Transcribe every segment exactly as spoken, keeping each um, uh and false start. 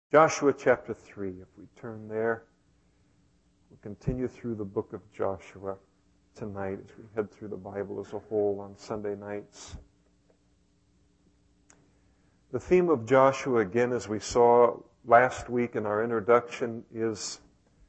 Joshua chapter three, if we turn there, we'll continue through the book of Joshua tonight as we head through the Bible as a whole on Sunday nights. The theme of Joshua, again, as we saw last week in our introduction, is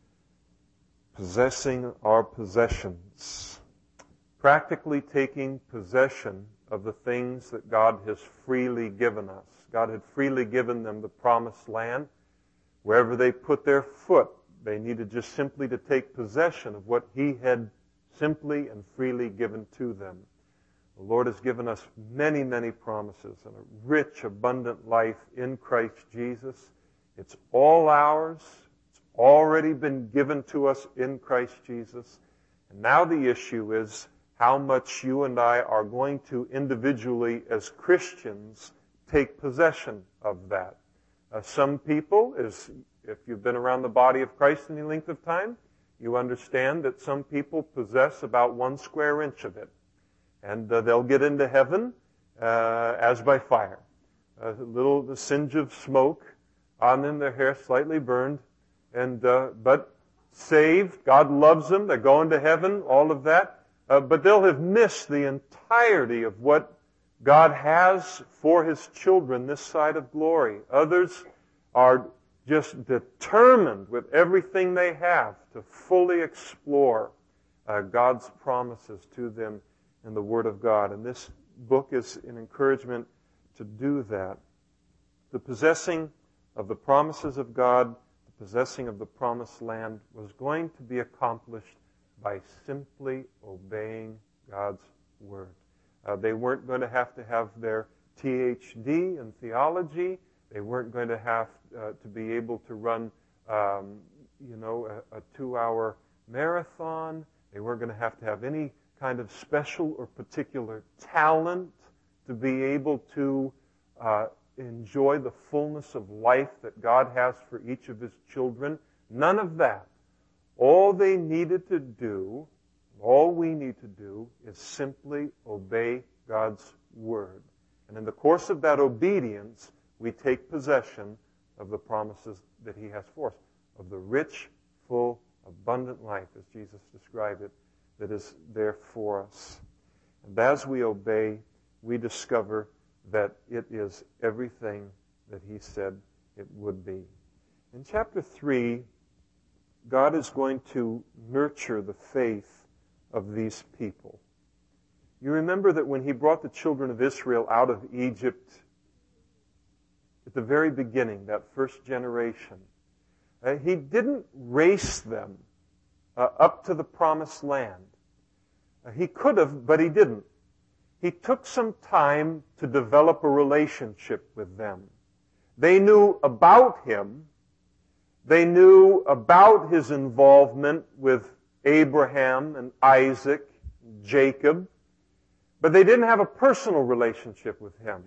possessing our possessions. Practically taking possession of the things that God has freely given us. God had freely given them the promised land. Wherever they put their foot, they needed just simply to take possession of what He had simply and freely given to them. The Lord has given us many, many promises and a rich, abundant life in Christ Jesus. It's all ours. It's already been given to us in Christ Jesus. And now the issue is how much you and I are going to individually, as Christians, take possession of that. Uh, some people, is, if you've been around the body of Christ any length of time, you understand that some people possess about one square inch of it. And uh, they'll get into heaven uh, as by fire. A little the singe of smoke on them, their hair slightly burned, and uh, but saved. God loves them. They're going to heaven, all of that. Uh, but they'll have missed the entirety of what God has for His children this side of glory. Others are just determined with everything they have to fully explore uh, God's promises to them in the Word of God. And this book is an encouragement to do that. The possessing of the promises of God, the possessing of the promised land, was going to be accomplished by simply obeying God's Word. Uh, they weren't going to have to have their T H D in theology. They weren't going to have uh, to be able to run, um, you know, a, a two-hour marathon. They weren't going to have to have any kind of special or particular talent to be able to uh, enjoy the fullness of life that God has for each of His children. None of that. All they needed to do, all we need to do, is simply obey God's Word. And in the course of that obedience, we take possession of the promises that He has for us, of the rich, full, abundant life, as Jesus described it, that is there for us. And as we obey, we discover that it is everything that He said it would be. In chapter three, God is going to nurture the faith of these people. You remember that when He brought the children of Israel out of Egypt, at the very beginning, that first generation, uh, He didn't race them uh, up to the promised land. Uh, he could have, but He didn't. He took some time to develop a relationship with them. They knew about Him. They knew about His involvement with Abraham and Isaac, and Jacob, but they didn't have a personal relationship with Him.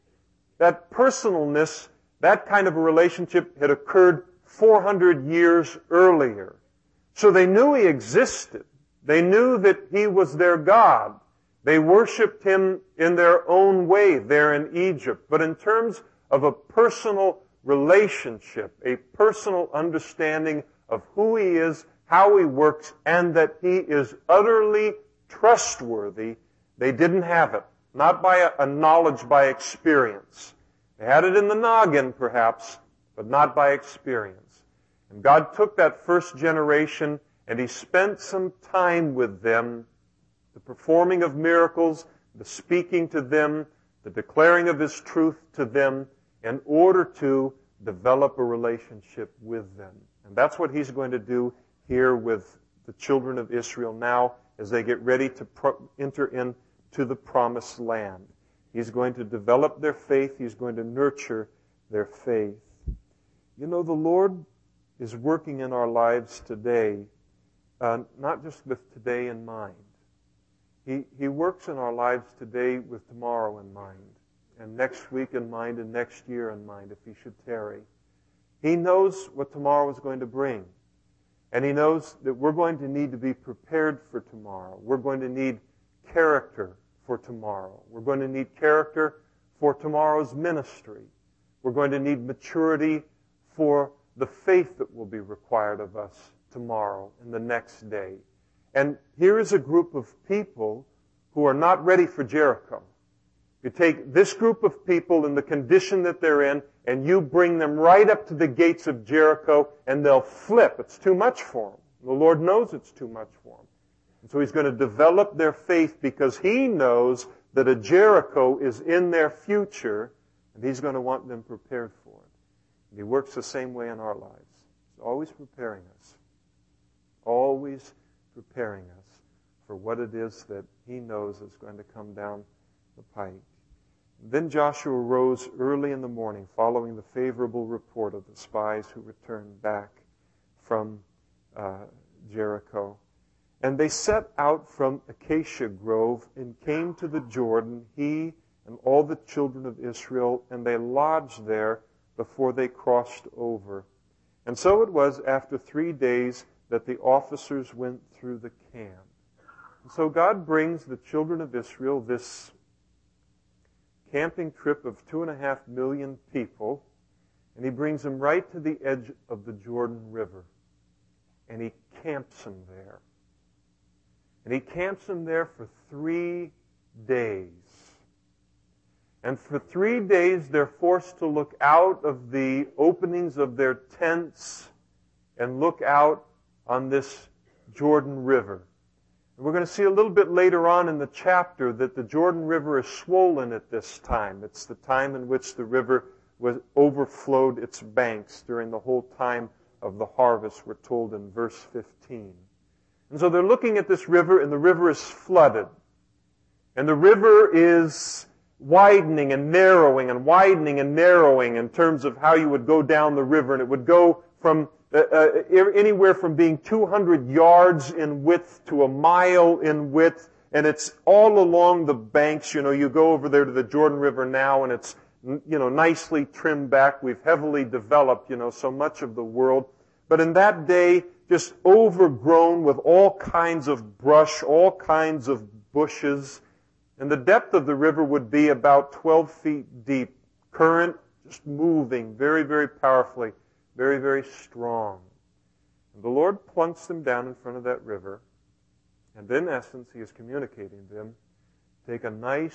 That personalness, that kind of a relationship had occurred four hundred years earlier. So they knew He existed. They knew that He was their God. They worshiped Him in their own way there in Egypt. But in terms of a personal relationship, a personal understanding of who He is, how He works, and that He is utterly trustworthy, they didn't have it. Not by a, a knowledge by experience. They had it in the noggin, perhaps, but not by experience. And God took that first generation and He spent some time with them, the performing of miracles, the speaking to them, the declaring of His truth to them, in order to develop a relationship with them. And that's what He's going to do here with the children of Israel now as they get ready to pro- enter into the promised land. He's going to develop their faith. He's going to nurture their faith. You know, the Lord is working in our lives today, uh, not just with today in mind. He, he works in our lives today with tomorrow in mind, and next week in mind, and next year in mind, if He should tarry. He knows what tomorrow is going to bring. And He knows that we're going to need to be prepared for tomorrow. We're going to need character for tomorrow. We're going to need character for tomorrow's ministry. We're going to need maturity for the faith that will be required of us tomorrow and the next day. And here is a group of people who are not ready for Jericho. You take this group of people in the condition that they're in, and you bring them right up to the gates of Jericho, and they'll flip. It's too much for them. The Lord knows it's too much for them. And so He's going to develop their faith because He knows that a Jericho is in their future, and He's going to want them prepared for it. And He works the same way in our lives. He's always preparing us. Always preparing us for what it is that He knows is going to come down the pike. Then Joshua rose early in the morning, following the favorable report of the spies who returned back from uh, Jericho. And they set out from Acacia Grove and came to the Jordan, he and all the children of Israel, and they lodged there before they crossed over. And so it was after three days that the officers went through the camp. And so God brings the children of Israel this camping trip of two and a half million people, and He brings them right to the edge of the Jordan River. And He camps them there. And He camps them there for three days. And for three days they're forced to look out of the openings of their tents and look out on this Jordan River. And we're going to see a little bit later on in the chapter that the Jordan River is swollen at this time. It's the time in which the river was overflowed its banks during the whole time of the harvest, we're told in verse fifteen. And so they're looking at this river, and the river is flooded. And the river is widening and narrowing and widening and narrowing in terms of how you would go down the river. And it would go from uh, uh, anywhere from being two hundred yards in width to a mile in width. And it's all along the banks. You know, you go over there to the Jordan River now, and it's, you know, nicely trimmed back. We've heavily developed, you know, so much of the world. But in that day, just overgrown with all kinds of brush, all kinds of bushes. And the depth of the river would be about twelve feet deep. Current just moving very, very powerfully, very, very strong. And the Lord plunks them down in front of that river. And in essence, He is communicating to them, take a nice,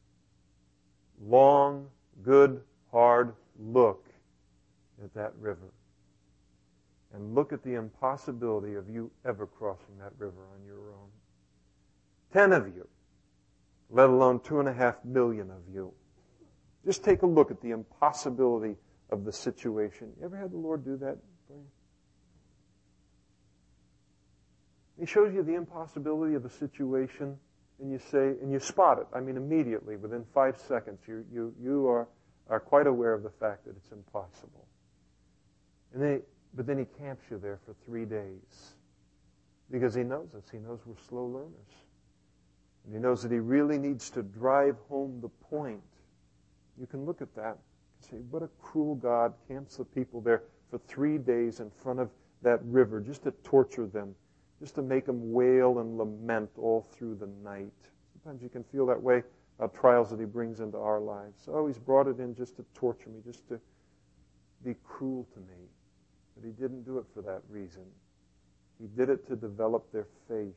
long, good, hard look at that river. And look at the impossibility of you ever crossing that river on your own. Ten of you, let alone two and a half million of you. Just take a look at the impossibility of the situation. You ever had the Lord do that for you? He shows you the impossibility of a situation, and you say, and you spot it. I mean, immediately, within five seconds, you you you are are quite aware of the fact that it's impossible. And then, but then He camps you there for three days because He knows us. He knows we're slow learners, and He knows that He really needs to drive home the point. You can look at that and say, "What a cruel God camps the people there for three days in front of that river just to torture them." Just to make them wail and lament all through the night. Sometimes you can feel that way about trials that He brings into our lives. Oh, He's brought it in just to torture me, just to be cruel to me. But He didn't do it for that reason. He did it to develop their faith.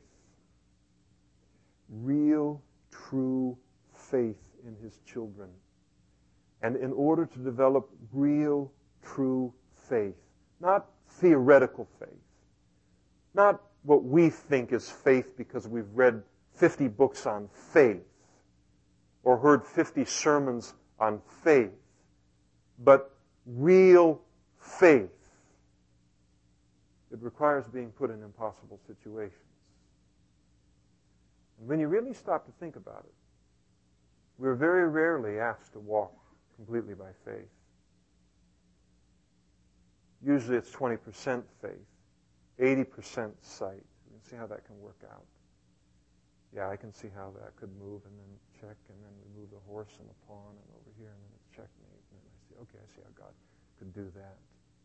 Real, true faith in His children. And in order to develop real, true faith, not theoretical faith, not what we think is faith because we've read fifty books on faith or heard fifty sermons on faith, but real faith. It requires being put in impossible situations. And when you really stop to think about it, we're very rarely asked to walk completely by faith. Usually it's twenty percent faith. eighty percent sight. You can see how that can work out. Yeah, I can see how that could move and then check and then we move the horse and the pawn and over here and then it's checkmate. And then I see, okay, I see how God could do that.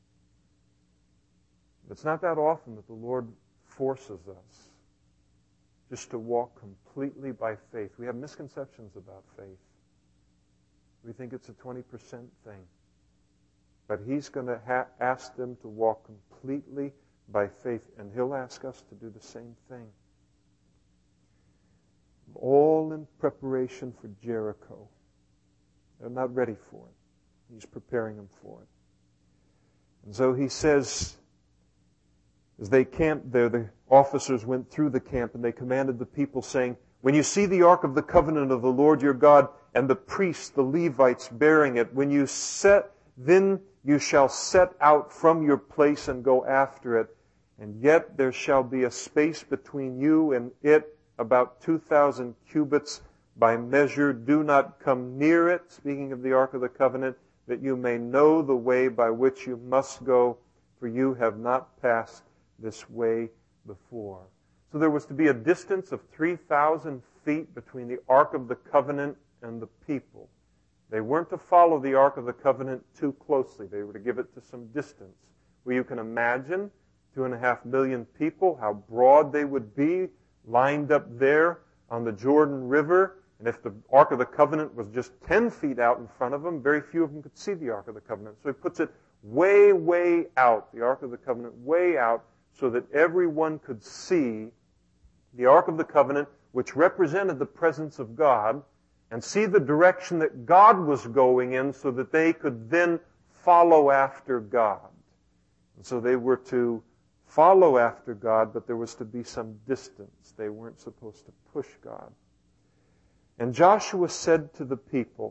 But it's not that often that the Lord forces us just to walk completely by faith. We have misconceptions about faith. We think it's a twenty percent thing. But He's going to ha- ask them to walk completely by faith, and He'll ask us to do the same thing. All in preparation for Jericho. They're not ready for it. He's preparing them for it. And so He says, as they camped there, the officers went through the camp and they commanded the people, saying, when you see the ark of the covenant of the Lord your God and the priests, the Levites, bearing it, when you set, then you shall set out from your place and go after it. And yet there shall be a space between you and it, about two thousand cubits by measure. Do not come near it, speaking of the ark of the covenant, that you may know the way by which you must go, for you have not passed this way before. So there was to be a distance of three thousand feet between the Ark of the Covenant and the people. They weren't to follow the Ark of the Covenant too closely. They were to give it to some distance. Well, you can imagine two and a half million people, how broad they would be lined up there on the Jordan River. And if the Ark of the Covenant was just ten feet out in front of them, very few of them could see the Ark of the Covenant. So He puts it way, way out, the Ark of the Covenant way out, so that everyone could see the Ark of the Covenant, which represented the presence of God, and see the direction that God was going in so that they could then follow after God. And so they were to follow after God, but there was to be some distance. They weren't supposed to push God. And Joshua said to the people,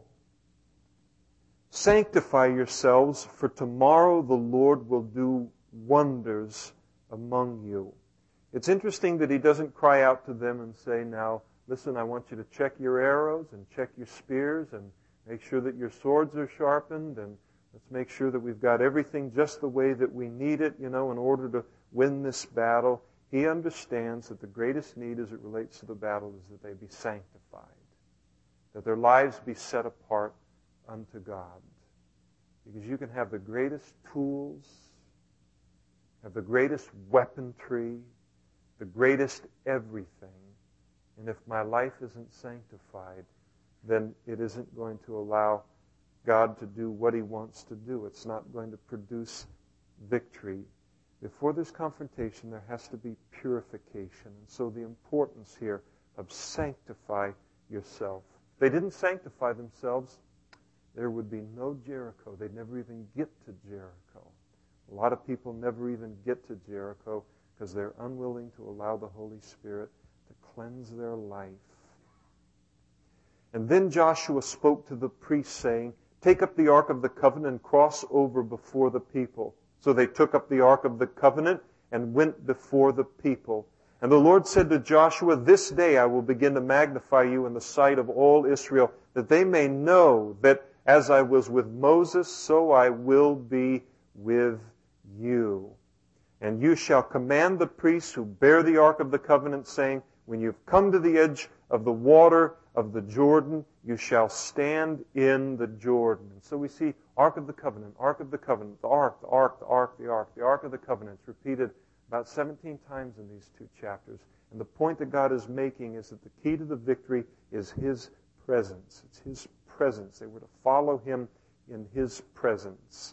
sanctify yourselves, for tomorrow the Lord will do wonders among you. It's interesting that He doesn't cry out to them and say, now, listen, I want you to check your arrows and check your spears and make sure that your swords are sharpened, and let's make sure that we've got everything just the way that we need it, you know, in order to win this battle. He understands that the greatest need as it relates to the battle is that they be sanctified, that their lives be set apart unto God. Because you can have the greatest tools, have the greatest weaponry, the greatest everything, and if my life isn't sanctified, then it isn't going to allow God to do what He wants to do. It's not going to produce victory. Before there's confrontation, there has to be purification. And so the importance here of sanctify yourself. If they didn't sanctify themselves, there would be no Jericho. They'd never even get to Jericho. A lot of people never even get to Jericho because they're unwilling to allow the Holy Spirit to cleanse their life. And then Joshua spoke to the priests, saying, take up the Ark of the Covenant and cross over before the people. So they took up the Ark of the Covenant and went before the people. And the Lord said to Joshua, this day I will begin to magnify you in the sight of all Israel, that they may know that as I was with Moses, so I will be with you. And you shall command the priests who bear the Ark of the Covenant, saying, when you've come to the edge of the water of the Jordan, you shall stand in the Jordan. And so we see Ark of the Covenant, Ark of the Covenant, the Ark, the Ark, the Ark, the Ark, the Ark of the Covenant. It's repeated about seventeen times in these two chapters. And the point that God is making is that the key to the victory is His presence. It's His presence. They were to follow Him in His presence.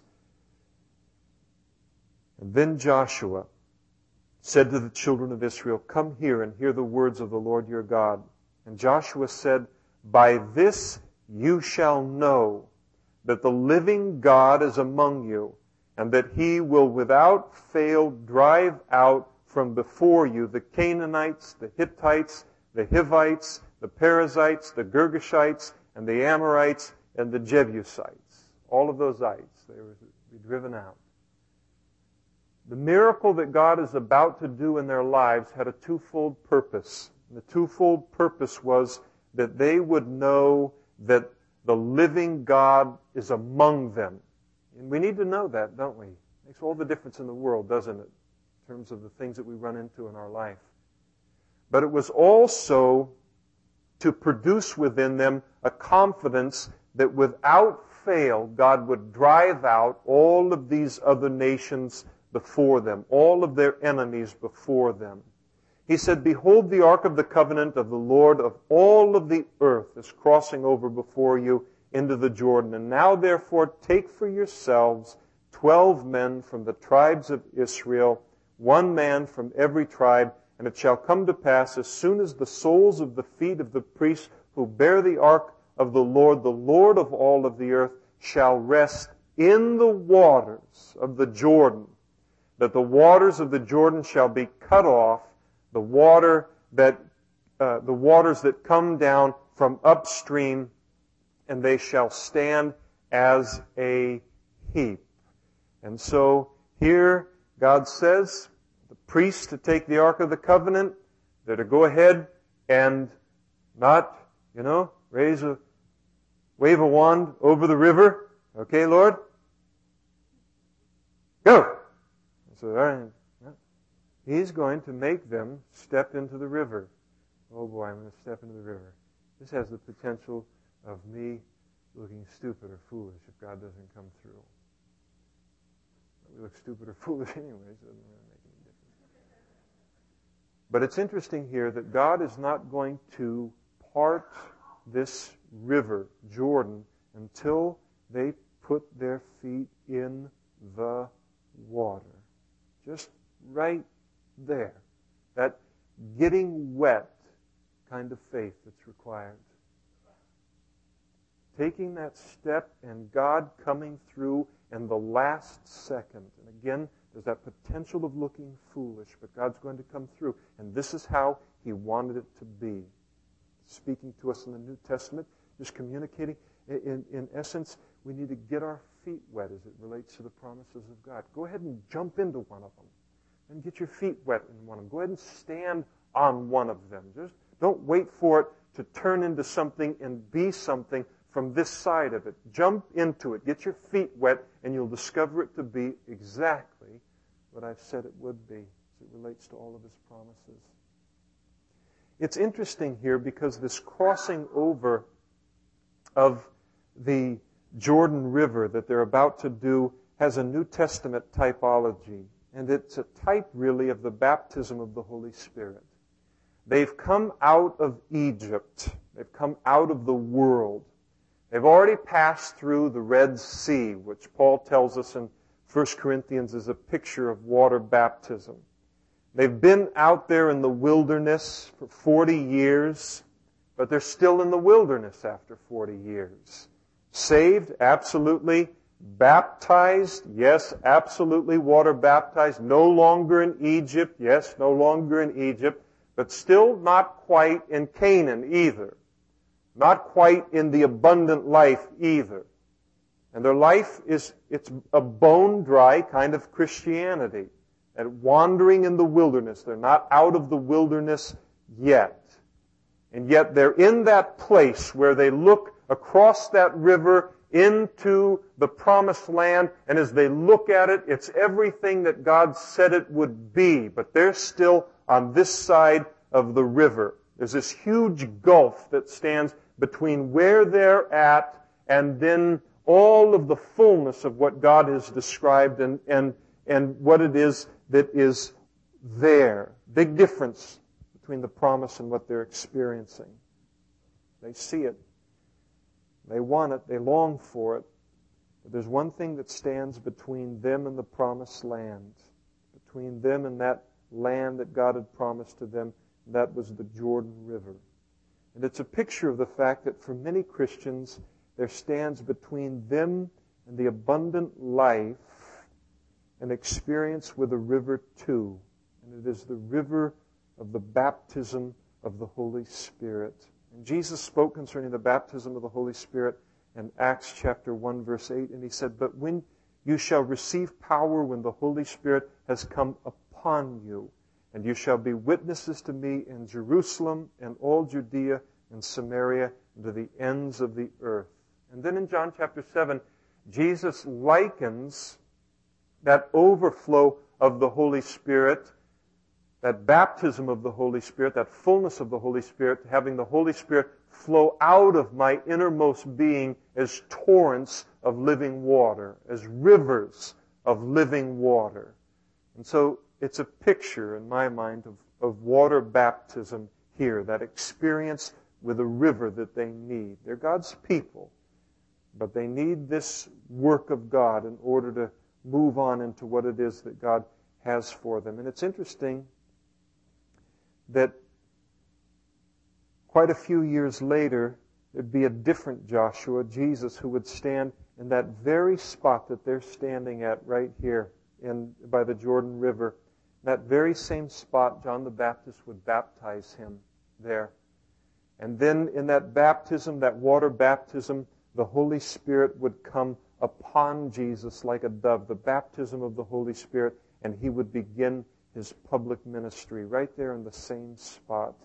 And then Joshua said to the children of Israel, come here and hear the words of the Lord your God. And Joshua said, by this you shall know that the living God is among you, and that He will without fail drive out from before you the Canaanites, the Hittites, the Hivites, the Perizzites, the Girgashites, and the Amorites, and the Jebusites. All of those ites, they were to be driven out. The miracle that God is about to do in their lives had a twofold purpose. And the twofold purpose was that they would know that the living God is among them. And we need to know that, don't we? It makes all the difference in the world, doesn't it? In terms of the things that we run into in our life. But it was also to produce within them a confidence that without fail, God would drive out all of these other nations before them, all of their enemies before them. He said, behold, the Ark of the Covenant of the Lord of all of the earth is crossing over before you into the Jordan. And now, therefore, take for yourselves twelve men from the tribes of Israel, one man from every tribe. And it shall come to pass, as soon as the soles of the feet of the priests who bear the ark of the Lord, the Lord of all of the earth, shall rest in the waters of the Jordan, that the waters of the Jordan shall be cut off, the water that uh, the waters that come down from upstream, and they shall stand as a heap. And so here God says, the priests to take the Ark of the Covenant, they're to go ahead and not, you know, raise a, wave a wand over the river. Okay, Lord? Go! So, all right. He's going to make them step into the river. Oh boy, I'm going to step into the river. This has the potential of me looking stupid or foolish if God doesn't come through. We look stupid or foolish anyways. It doesn't really make any difference. But it's interesting here that God is not going to part this river, Jordan, until they put their feet in the water. Just right there. That getting wet kind of faith that's required. Taking that step and God coming through in the last second. And again, there's that potential of looking foolish, but God's going to come through. And this is how He wanted it to be. Speaking to us in the New Testament, just communicating. In, in essence, we need to get our feet wet as it relates to the promises of God. Go ahead and jump into one of them. And get your feet wet in one of them. Go ahead and stand on one of them. Just don't wait for it to turn into something and be something from this side of it. Jump into it. Get your feet wet, and you'll discover it to be exactly what I've said it would be as it relates to all of His promises. It's interesting here because this crossing over of the Jordan River that they're about to do has a New Testament typology. And it's a type, really, of the baptism of the Holy Spirit. They've come out of Egypt. They've come out of the world. They've already passed through the Red Sea, which Paul tells us in First Corinthians is a picture of water baptism. They've been out there in the wilderness for forty years, but they're still in the wilderness after forty years. Saved? Absolutely. Baptized? Yes, absolutely water baptized. No longer in Egypt? Yes, no longer in Egypt. But still not quite in Canaan either. Not quite in the abundant life either. And their life is, it's a bone-dry kind of Christianity. And wandering in the wilderness. They're not out of the wilderness yet. And yet they're in that place where they look across that river into the promised land, and as they look at it, it's everything that God said it would be, but they're still on this side of the river. There's this huge gulf that stands between where they're at and then all of the fullness of what God has described and, and, and what it is that is there. Big difference between the promise and what they're experiencing. They see it. They want it. They long for it. But there's one thing that stands between them and the promised land. Between them and that land that God had promised to them. And that was the Jordan River. And it's a picture of the fact that for many Christians, there stands between them and the abundant life an experience with a river too. And it is the river of the baptism of the Holy Spirit. And Jesus spoke concerning the baptism of the Holy Spirit in Acts chapter one, verse eight, and He said, "But when you shall receive power when the Holy Spirit has come upon you, and you shall be witnesses to me in Jerusalem and all Judea and Samaria and to the ends of the earth." And then in John chapter seven, Jesus likens that overflow of the Holy Spirit, that baptism of the Holy Spirit, that fullness of the Holy Spirit, having the Holy Spirit flow out of my innermost being as torrents of living water, as rivers of living water. And so it's a picture, in my mind, of, of water baptism here, that experience with a river that they need. They're God's people, but they need this work of God in order to move on into what it is that God has for them. And it's interesting that quite a few years later, there'd be a different Joshua, Jesus, who would stand in that very spot that they're standing at right here in by the Jordan River. That very same spot, John the Baptist would baptize him there. And then in that baptism, that water baptism, the Holy Spirit would come upon Jesus like a dove, the baptism of the Holy Spirit, and he would begin his public ministry right there in the same spot.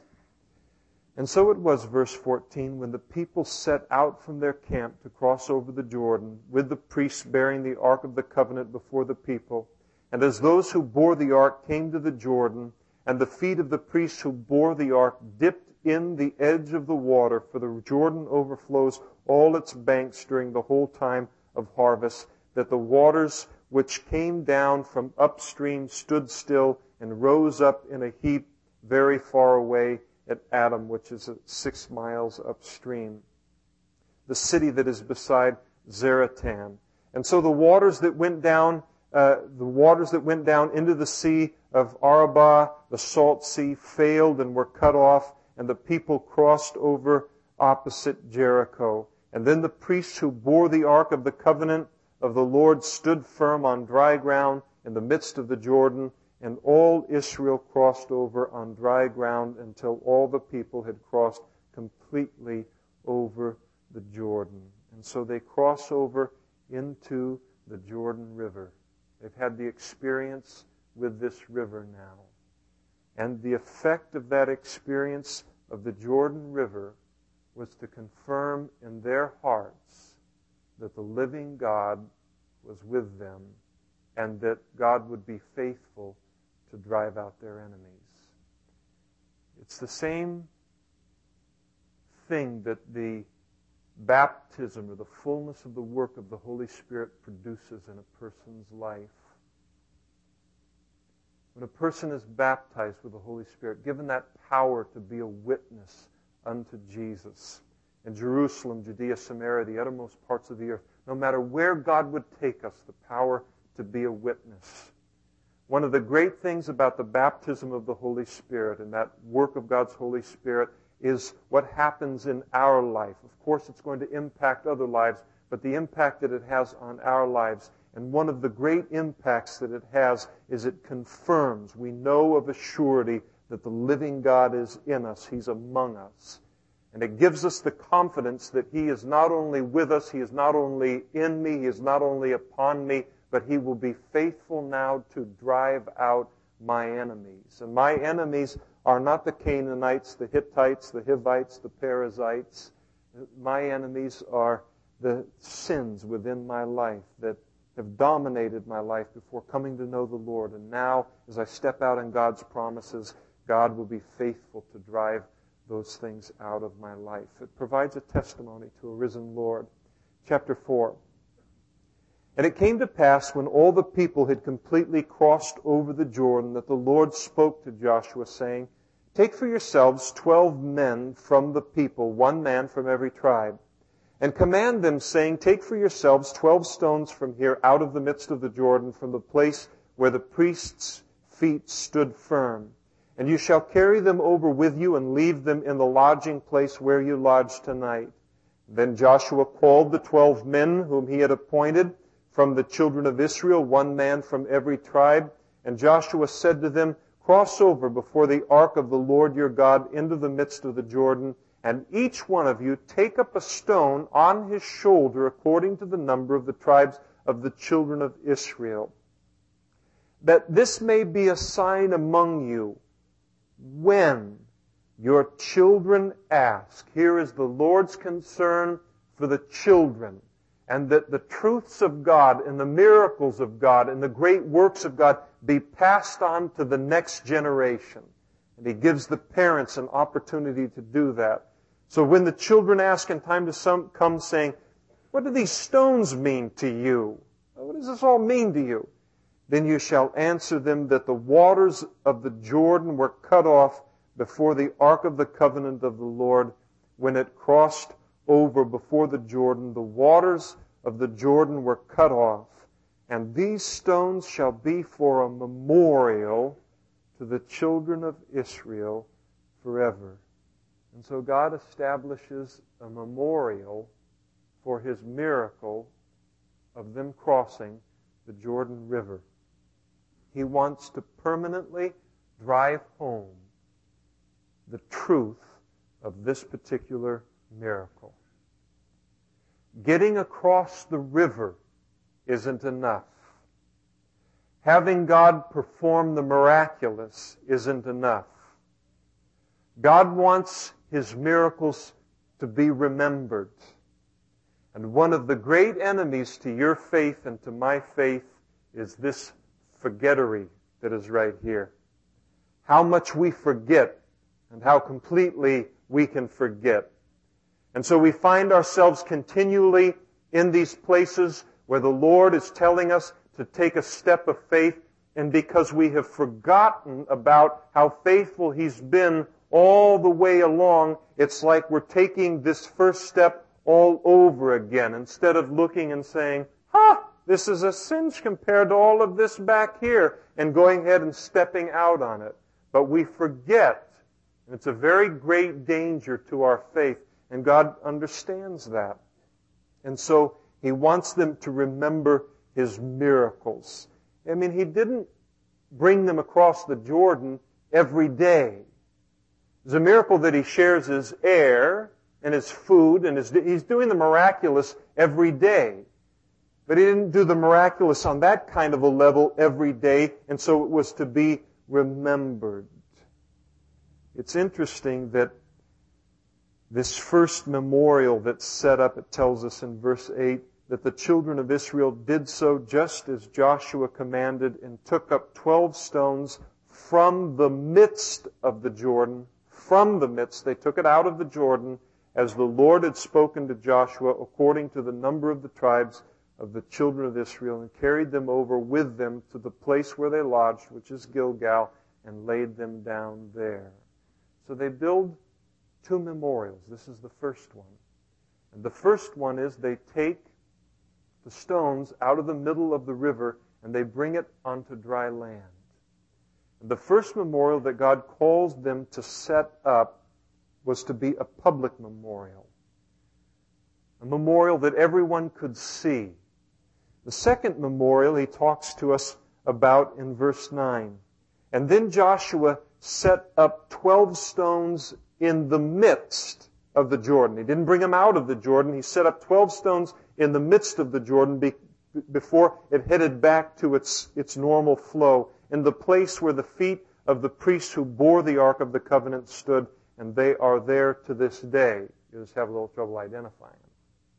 And so it was, verse fourteen, when the people set out from their camp to cross over the Jordan, with the priests bearing the Ark of the Covenant before the people, and as those who bore the Ark came to the Jordan, and the feet of the priests who bore the Ark dipped in the edge of the water, for the Jordan overflows all its banks during the whole time of harvest, that the waters which came down from upstream stood still and rose up in a heap very far away at Adam, which is six miles upstream, the city that is beside Zaratan. And so the waters that went down, uh, the waters that went down into the sea of Arabah, the salt sea, failed and were cut off, and the people crossed over opposite Jericho. And then the priests who bore the Ark of the Covenant of the Lord stood firm on dry ground in the midst of the Jordan, and all Israel crossed over on dry ground until all the people had crossed completely over the Jordan. And so they cross over into the Jordan River. They've had the experience with this river now. And the effect of that experience of the Jordan River was to confirm in their hearts that the living God was with them and that God would be faithful to drive out their enemies. It's the same thing that the baptism or the fullness of the work of the Holy Spirit produces in a person's life. When a person is baptized with the Holy Spirit, given that power to be a witness unto Jesus in Jerusalem, Judea, Samaria, the uttermost parts of the earth, no matter where God would take us, the power to be a witness. One of the great things about the baptism of the Holy Spirit and that work of God's Holy Spirit is what happens in our life. Of course, it's going to impact other lives, but the impact that it has on our lives, and one of the great impacts that it has is it confirms, we know of a surety that the living God is in us. He's among us. And it gives us the confidence that He is not only with us, He is not only in me, He is not only upon me, but He will be faithful now to drive out my enemies. And my enemies are not the Canaanites, the Hittites, the Hivites, the Perizzites. My enemies are the sins within my life that have dominated my life before coming to know the Lord. And now, as I step out in God's promises, God will be faithful to drive those things out of my life. It provides a testimony to a risen Lord. Chapter four. And it came to pass, when all the people had completely crossed over the Jordan, that the Lord spoke to Joshua, saying, Take for yourselves twelve men from the people, one man from every tribe, and command them, saying, Take for yourselves twelve stones from here out of the midst of the Jordan, from the place where the priest's feet stood firm. And you shall carry them over with you and leave them in the lodging place where you lodge tonight. Then Joshua called the twelve men whom he had appointed from the children of Israel, one man from every tribe. And Joshua said to them, Cross over before the ark of the Lord your God into the midst of the Jordan, and each one of you take up a stone on his shoulder according to the number of the tribes of the children of Israel, that this may be a sign among you when your children ask. Here is the Lord's concern for the children, and that the truths of God and the miracles of God and the great works of God be passed on to the next generation. And He gives the parents an opportunity to do that. So when the children ask in time to some, come saying, What do these stones mean to you? What does this all mean to you? Then you shall answer them that the waters of the Jordan were cut off before the ark of the covenant of the Lord when it crossed over before the Jordan. The waters of the Jordan were cut off, And these stones shall be for a memorial to the children of Israel forever. And so God establishes a memorial for His miracle of them crossing the Jordan River. He wants to permanently drive home the truth of this particular miracle. Getting across the river isn't enough. Having God perform the miraculous isn't enough. God wants His miracles to be remembered. And one of the great enemies to your faith and to my faith is this forgettery that is right here. How much we forget and how completely we can forget. And so we find ourselves continually in these places where the Lord is telling us to take a step of faith, and because we have forgotten about how faithful He's been all the way along, it's like we're taking this first step all over again, instead of looking and saying, ha, this is a cinch compared to all of this back here, and going ahead and stepping out on it. But we forget, and it's a very great danger to our faith, and God understands that. And so He wants them to remember His miracles. I mean, He didn't bring them across the Jordan every day. There's a miracle that He shares His air and His food, and his, He's doing the miraculous every day. But He didn't do the miraculous on that kind of a level every day, and so it was to be remembered. It's interesting that this first memorial that's set up, it tells us in verse eight, that the children of Israel did so just as Joshua commanded, and took up twelve stones from the midst of the Jordan. From the midst, they took it out of the Jordan, as the Lord had spoken to Joshua, according to the number of the tribes of the children of Israel, and carried them over with them to the place where they lodged, which is Gilgal, and laid them down there. So they build two memorials. This is the first one. And the first one is they take the stones out of the middle of the river and they bring it onto dry land. And the first memorial that God calls them to set up was to be a public memorial. A memorial that everyone could see. The second memorial He talks to us about in verse nine. And then Joshua set up twelve stones in the midst of the Jordan. He didn't bring them out of the Jordan. He set up twelve stones in the midst of the Jordan be, before it headed back to its, its normal flow, in the place where the feet of the priests who bore the Ark of the Covenant stood, and they are there to this day. You just have a little trouble identifying them.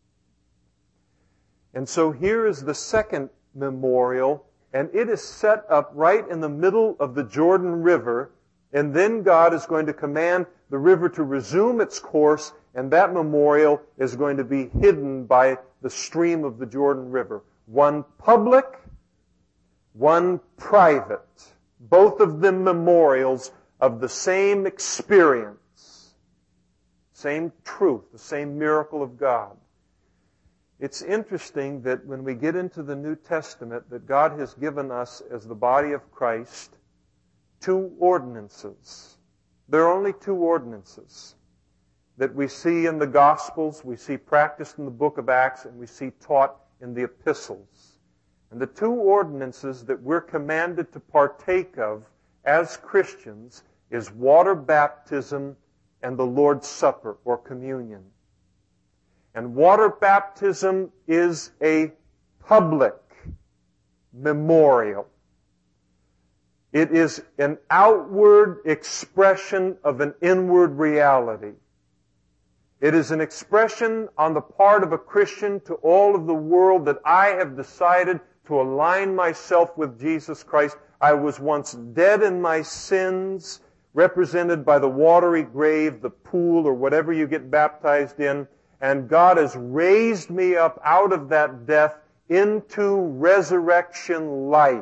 And so here is the second memorial, and it is set up right in the middle of the Jordan River, and then God is going to command the river to resume its course, and that memorial is going to be hidden by the stream of the Jordan River. One public, one private. Both of them memorials of the same experience, same truth, the same miracle of God. It's interesting that when we get into the New Testament, that God has given us, as the body of Christ, two ordinances. There are only two ordinances that we see in the Gospels, we see practiced in the book of Acts, and we see taught in the epistles. And the two ordinances that we're commanded to partake of as Christians is water baptism and the Lord's Supper, or communion. And water baptism is a public memorial. It is an outward expression of an inward reality. It is an expression on the part of a Christian to all of the world that I have decided to align myself with Jesus Christ. I was once dead in my sins, represented by the watery grave, the pool, or whatever you get baptized in, and God has raised me up out of that death into resurrection life.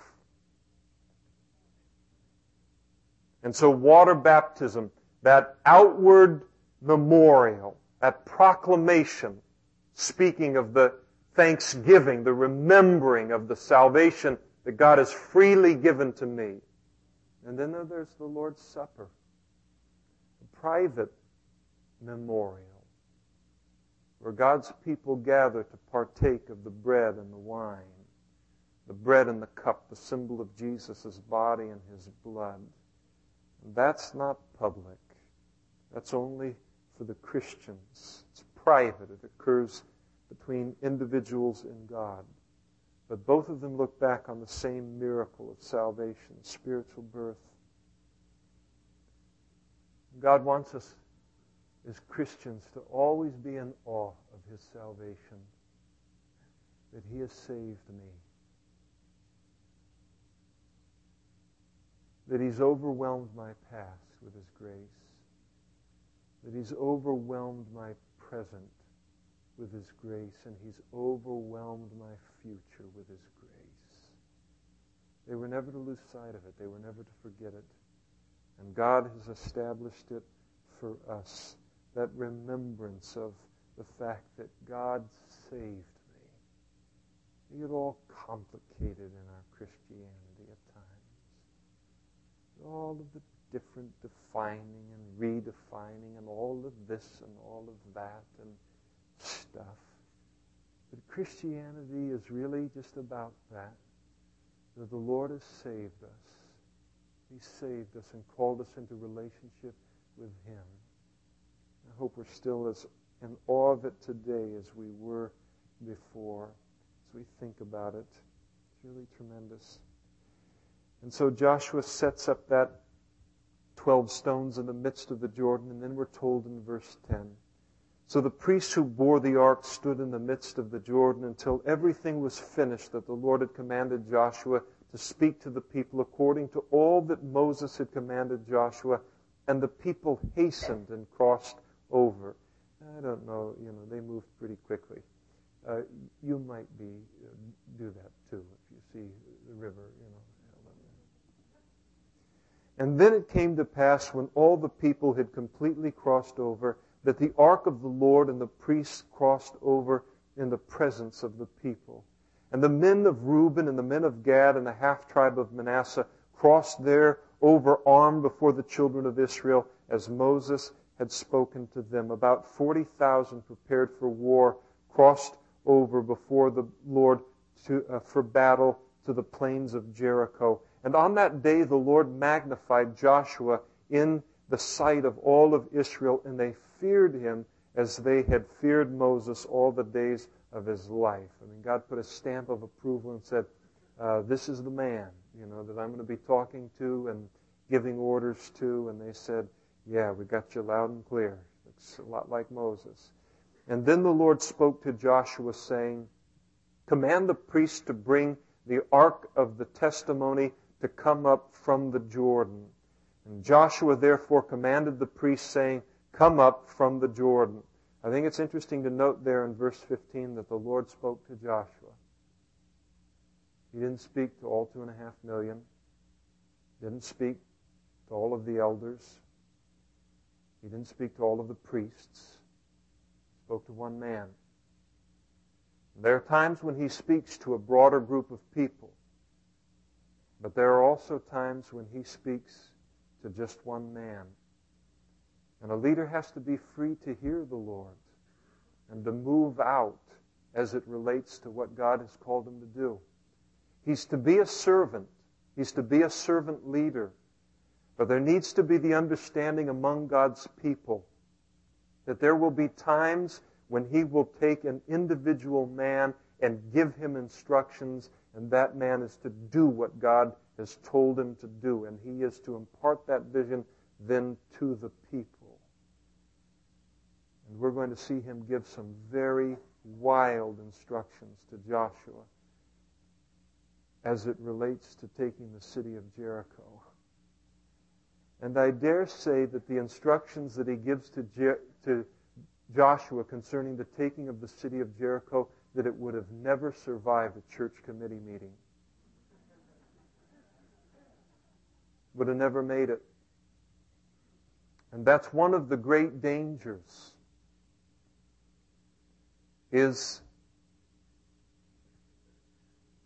And so water baptism, that outward memorial, that proclamation, speaking of the thanksgiving, the remembering of the salvation that God has freely given to me. And then there's the Lord's Supper, a private memorial, where God's people gather to partake of the bread and the wine, the bread and the cup, the symbol of Jesus' body and His blood. And that's not public. That's only for the Christians. It's private. It occurs between individuals and God. But both of them look back on the same miracle of salvation, spiritual birth. God wants us as Christians to always be in awe of His salvation, that He has saved me, that He's overwhelmed my past with His grace, that He's overwhelmed my present with His grace, and He's overwhelmed my future with His grace. They were never to lose sight of it. They were never to forget it. And God has established it for us, that remembrance of the fact that God saved me. We get all complicated in our Christianity at times. All of the different defining and redefining and all of this and all of that and stuff. But Christianity is really just about that. That the Lord has saved us. He saved us and called us into relationship with Him. I hope we're still as in awe of it today as we were before, as we think about it. It's really tremendous. And so Joshua sets up that twelve stones in the midst of the Jordan, and then we're told in verse ten, so the priests who bore the ark stood in the midst of the Jordan until everything was finished that the Lord had commanded Joshua to speak to the people according to all that Moses had commanded Joshua, and the people hastened and crossed over. I don't know, you know, they moved pretty quickly. Uh, you might be uh, do that too if you see the river, you know. And then it came to pass when all the people had completely crossed over that the ark of the Lord and the priests crossed over in the presence of the people. And the men of Reuben and the men of Gad and the half-tribe of Manasseh crossed there over armed before the children of Israel as Moses had spoken to them. About forty thousand prepared for war crossed over before the Lord to, uh, for battle to the plains of Jericho. And on that day the Lord magnified Joshua in the sight of all of Israel, and they feared him as they had feared Moses all the days of his life. I mean, God put a stamp of approval and said, uh, this is the man, you know, that I'm going to be talking to and giving orders to. And they said, yeah, we got you loud and clear. It's a lot like Moses. And then the Lord spoke to Joshua, saying, command the priests to bring the ark of the testimony to come up from the Jordan. And Joshua therefore commanded the priests, saying, come up from the Jordan. I think it's interesting to note there in verse fifteen that the Lord spoke to Joshua. He didn't speak to all two and a half million. Didn't speak to all of the elders. He didn't speak to all of the priests. He spoke to one man. There are times when He speaks to a broader group of people. But there are also times when He speaks to just one man. And a leader has to be free to hear the Lord and to move out as it relates to what God has called him to do. He's to be a servant. He's to be a servant leader. But there needs to be the understanding among God's people that there will be times when He will take an individual man and give him instructions, and that man is to do what God has told him to do, and he is to impart that vision then to the people. And we're going to see him give some very wild instructions to Joshua as it relates to taking the city of Jericho. And I dare say that the instructions that he gives to, Jer- to Joshua concerning the taking of the city of Jericho, that it would have never survived a church committee meeting. Would have never made it. And that's one of the great dangers, is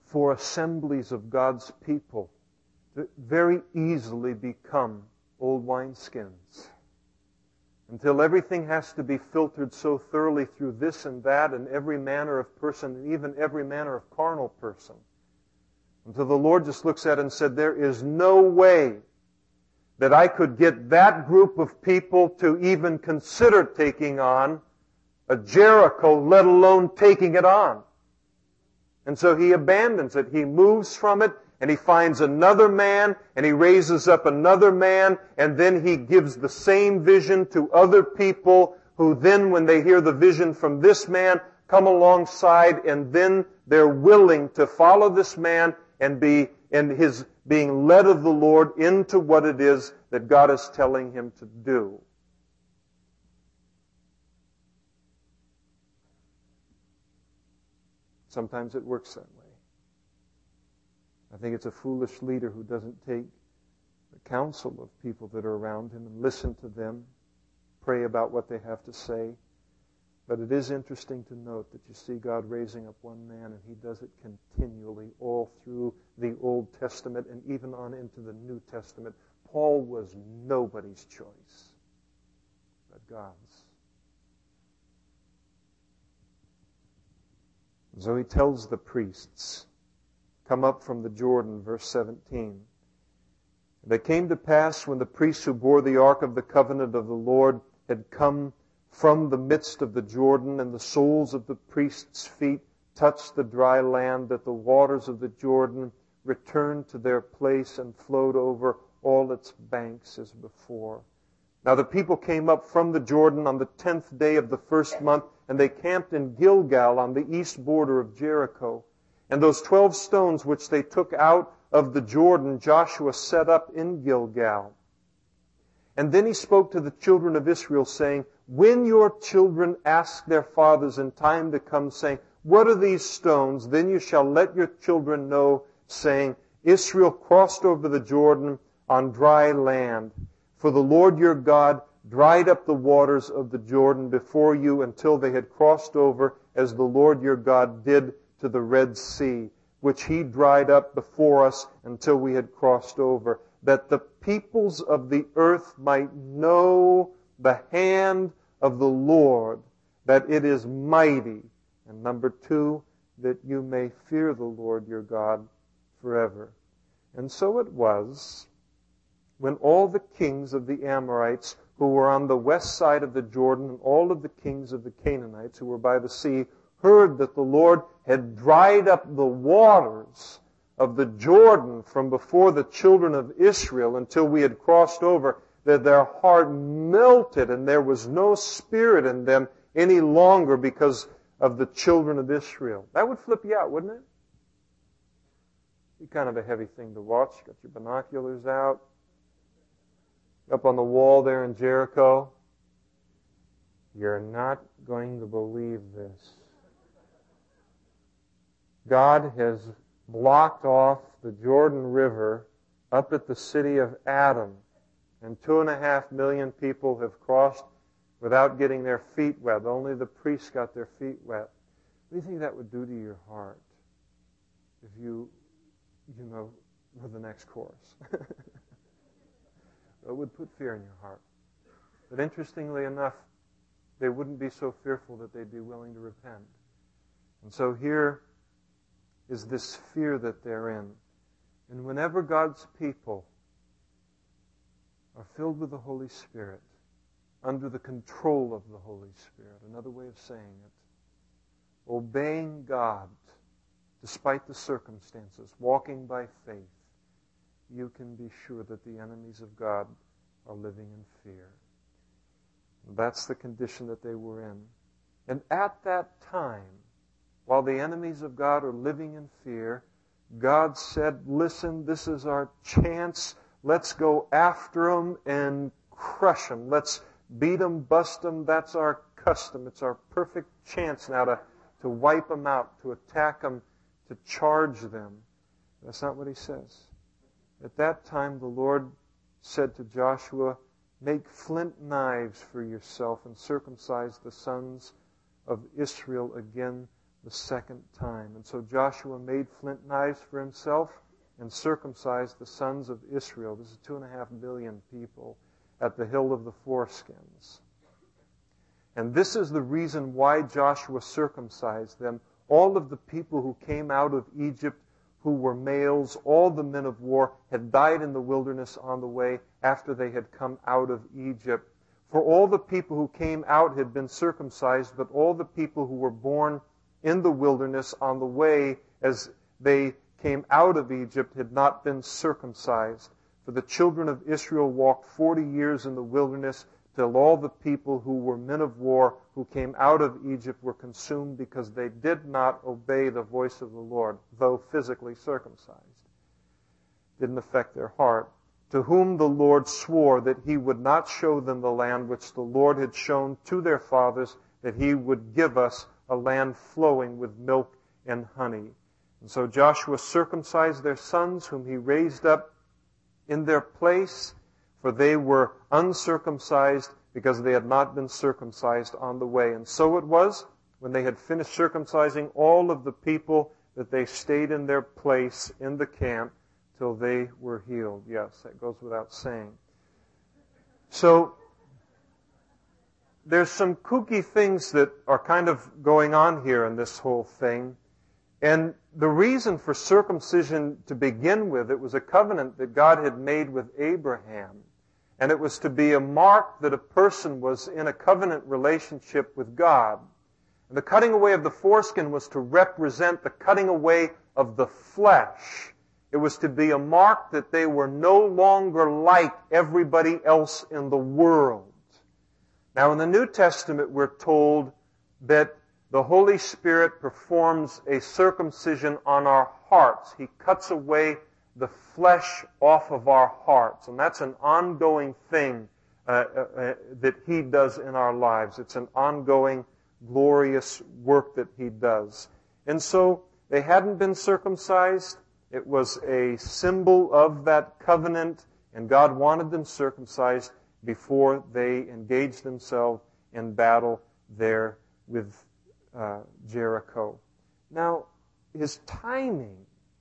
for assemblies of God's people to very easily become old wineskins. Until everything has to be filtered so thoroughly through this and that and every manner of person and even every manner of carnal person. Until the Lord just looks at it and said, there is no way that I could get that group of people to even consider taking on a Jericho, let alone taking it on. And so He abandons it. He moves from it, and He finds another man, and He raises up another man, and then He gives the same vision to other people who then, when they hear the vision from this man, come alongside, and then they're willing to follow this man and be in his being led of the Lord into what it is that God is telling him to do. Sometimes it works that way. I think it's a foolish leader who doesn't take the counsel of people that are around him and listen to them, pray about what they have to say. But it is interesting to note that you see God raising up one man, and He does it continually all through the Old Testament and even on into the New Testament. Paul was nobody's choice, but God's. So He tells the priests, come up from the Jordan, verse seventeen. And it came to pass when the priests who bore the ark of the covenant of the Lord had come from the midst of the Jordan, and the soles of the priests' feet touched the dry land, that the waters of the Jordan returned to their place and flowed over all its banks as before. Now the people came up from the Jordan on the tenth day of the first month, and they camped in Gilgal on the east border of Jericho. And those twelve stones which they took out of the Jordan, Joshua set up in Gilgal. And then he spoke to the children of Israel, saying, when your children ask their fathers in time to come, saying, what are these stones? Then you shall let your children know, saying, Israel crossed over the Jordan on dry land. For the Lord your God dried up the waters of the Jordan before you until they had crossed over, as the Lord your God did to the Red Sea, which He dried up before us until we had crossed over, that the peoples of the earth might know the hand of the Lord, that it is mighty. And number two, that you may fear the Lord your God forever. And so it was, when all the kings of the Amorites who were on the west side of the Jordan, and all of the kings of the Canaanites who were by the sea, heard that the Lord had dried up the waters of the Jordan from before the children of Israel until we had crossed over, that their heart melted and there was no spirit in them any longer because of the children of Israel. That would flip you out, wouldn't it? Be kind of a heavy thing to watch. Got your binoculars out. Up on the wall there in Jericho. You're not going to believe this. God has blocked off the Jordan River up at the city of Adam. And two and a half million people have crossed without getting their feet wet. Only the priests got their feet wet. What do you think that would do to your heart if you, you know, were the next course? It would put fear in your heart. But interestingly enough, they wouldn't be so fearful that they'd be willing to repent. And so here is this fear that they're in. And whenever God's people are filled with the Holy Spirit, under the control of the Holy Spirit, another way of saying it, obeying God despite the circumstances, walking by faith, you can be sure that the enemies of God are living in fear. That's the condition that they were in. And at that time, while the enemies of God are living in fear, God said, listen, this is our chance. Let's go after them and crush them. Let's beat them, bust them. That's our custom. It's our perfect chance now to, to wipe them out, to attack them, to charge them. That's not what he says. At that time, the Lord said to Joshua, make flint knives for yourself and circumcise the sons of Israel again the second time. And so Joshua made flint knives for himself and circumcised the sons of Israel. This is two and a half billion people at the hill of the foreskins. And this is the reason why Joshua circumcised them. All of the people who came out of Egypt who were males, all the men of war, had died in the wilderness on the way after they had come out of Egypt. For all the people who came out had been circumcised, but all the people who were born in the wilderness on the way as they came out of Egypt had not been circumcised. For the children of Israel walked forty years in the wilderness till all the people who were men of war who came out of Egypt were consumed because they did not obey the voice of the Lord, though physically circumcised. Didn't affect their heart. To whom the Lord swore that he would not show them the land which the Lord had shown to their fathers, that he would give us a land flowing with milk and honey. And so Joshua circumcised their sons, whom he raised up in their place, for they were uncircumcised because they had not been circumcised on the way. And so it was, when they had finished circumcising all of the people, that they stayed in their place in the camp till they were healed. Yes, that goes without saying. So, there's some kooky things that are kind of going on here in this whole thing. And the reason for circumcision to begin with, it was a covenant that God had made with Abraham. And it was to be a mark that a person was in a covenant relationship with God. And the cutting away of the foreskin was to represent the cutting away of the flesh. It was to be a mark that they were no longer like everybody else in the world. Now, in the New Testament, we're told that the Holy Spirit performs a circumcision on our hearts. He cuts away the flesh off of our hearts. And that's an ongoing thing uh, uh, that He does in our lives. It's an ongoing, glorious work that He does. And so, they hadn't been circumcised. It was a symbol of that covenant, and God wanted them circumcised before they engaged themselves in battle there with uh, Jericho. Now, His timing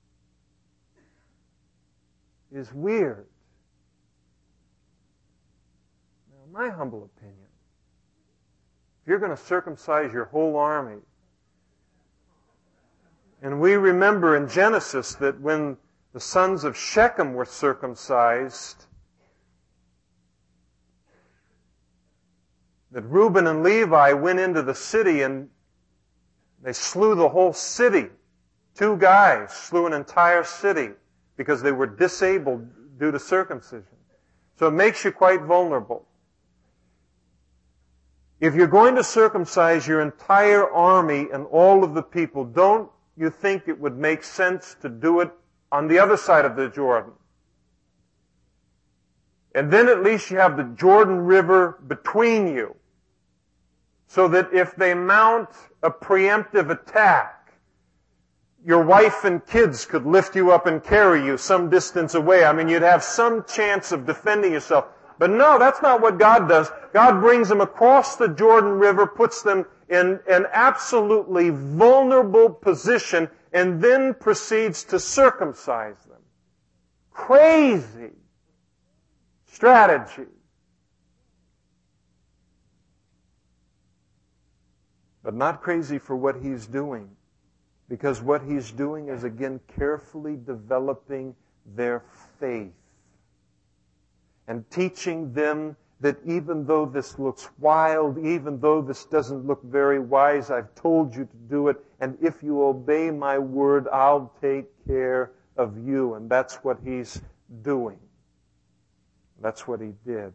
is weird. Now, in my humble opinion, if you're going to circumcise your whole army, and we remember in Genesis that when the sons of Shechem were circumcised, that Reuben and Levi went into the city and they slew the whole city. Two guys slew an entire city because they were disabled due to circumcision. So it makes you quite vulnerable. If you're going to circumcise your entire army and all of the people, don't you think it would make sense to do it on the other side of the Jordan? And then at least you have the Jordan River between you, so that if they mount a preemptive attack, your wife and kids could lift you up and carry you some distance away. I mean, you'd have some chance of defending yourself. But no, that's not what God does. God brings them across the Jordan River, puts them in an absolutely vulnerable position, and then proceeds to circumcise them. Crazy strategy. But not crazy for what He's doing. Because what He's doing is, again, carefully developing their faith. And teaching them that even though this looks wild, even though this doesn't look very wise, I've told you to do it. And if you obey my word, I'll take care of you. And that's what He's doing. That's what He did.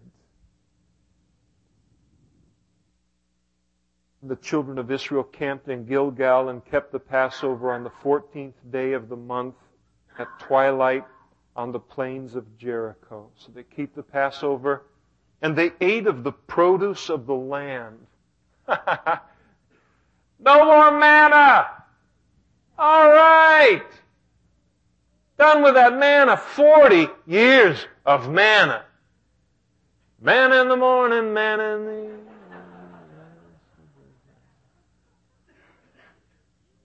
The children of Israel camped in Gilgal and kept the Passover on the fourteenth day of the month at twilight on the plains of Jericho. So they keep the Passover, and they ate of the produce of the land. No more manna! All right! Done with that manna. Forty years of manna. Manna in the morning, manna in the evening.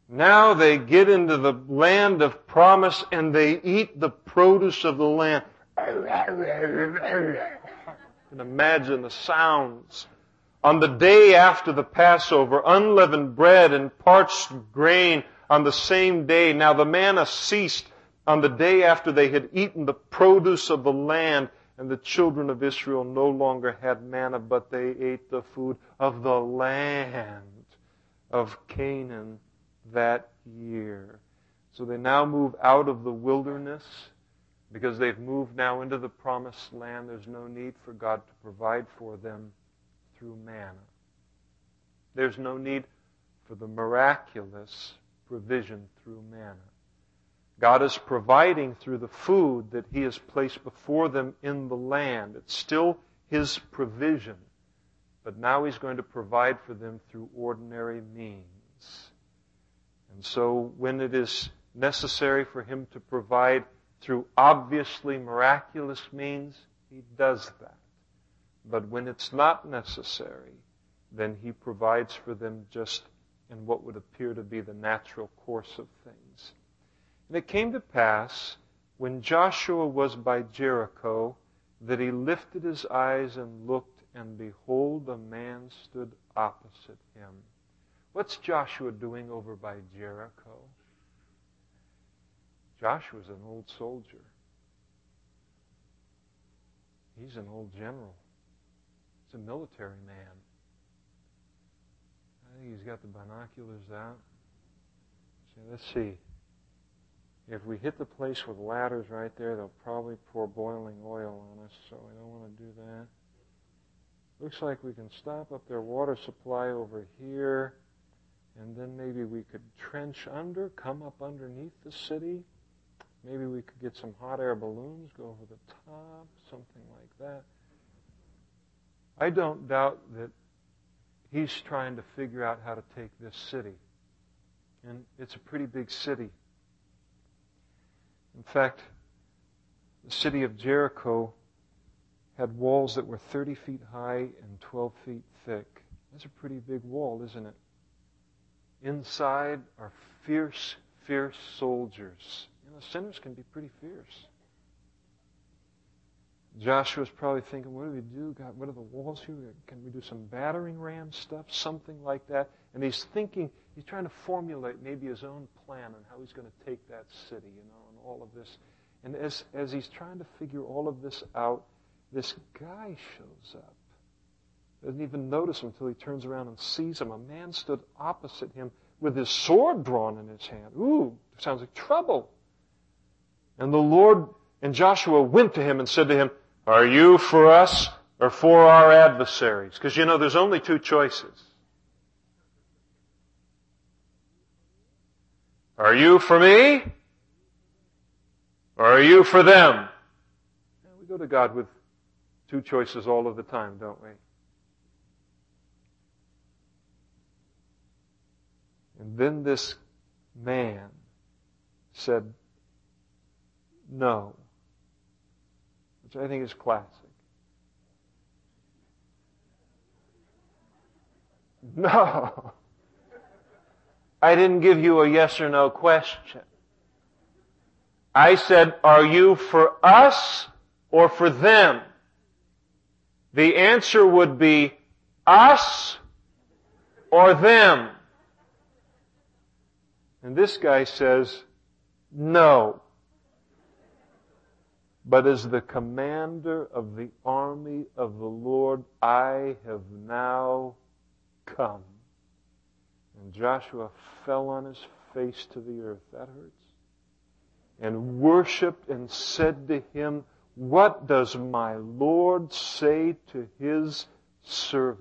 Now they get into the land of promise and they eat the produce of the land. You can imagine the sounds. On the day after the Passover, unleavened bread and parched grain on the same day. Now the manna ceased on the day after they had eaten the produce of the land, and the children of Israel no longer had manna, but they ate the food of the land of Canaan that year. So they now move out of the wilderness because they've moved now into the promised land. There's no need for God to provide for them through manna. There's no need for the miraculous provision through manna. God is providing through the food that He has placed before them in the land. It's still His provision, but now He's going to provide for them through ordinary means. And so when it is necessary for Him to provide through obviously miraculous means, He does that. But when it's not necessary, then He provides for them just in what would appear to be the natural course of things. And it came to pass, when Joshua was by Jericho, that he lifted his eyes and looked, and behold, a man stood opposite him. What's Joshua doing over by Jericho? Joshua's an old soldier. He's an old general. He's a military man. I think he's got the binoculars out. So let's see. If we hit the place with ladders right there, they'll probably pour boiling oil on us, so we don't want to do that. Looks like we can stop up their water supply over here, and then maybe we could trench under, come up underneath the city. Maybe we could get some hot air balloons, go over the top, something like that. I don't doubt that he's trying to figure out how to take this city. And it's a pretty big city. In fact, the city of Jericho had walls that were thirty feet high and twelve feet thick. That's a pretty big wall, isn't it? Inside are fierce, fierce soldiers. You know, sinners can be pretty fierce. Joshua's probably thinking, what do we do? God, what are the walls here? Can we do some battering ram stuff? Something like that. And he's thinking, he's trying to formulate maybe his own plan on how he's going to take that city, you know, and all of this. And as, as he's trying to figure all of this out, this guy shows up. Doesn't even notice him until he turns around and sees him. A man stood opposite him with his sword drawn in his hand. Ooh, sounds like trouble. And the Lord and Joshua went to him and said to him, are you for us or for our adversaries? Because, you know, there's only two choices. Are you for me? Or are you for them? We go to God with two choices all of the time, don't we? And then this man said, no. Which I think is classic. No. I didn't give you a yes or no question. I said, are you for us or for them? The answer would be us or them. And this guy says, no. But as the commander of the army of the Lord, I have now come. And Joshua fell on his face to the earth. That hurts. And worshipped and said to him, what does my Lord say to his servant?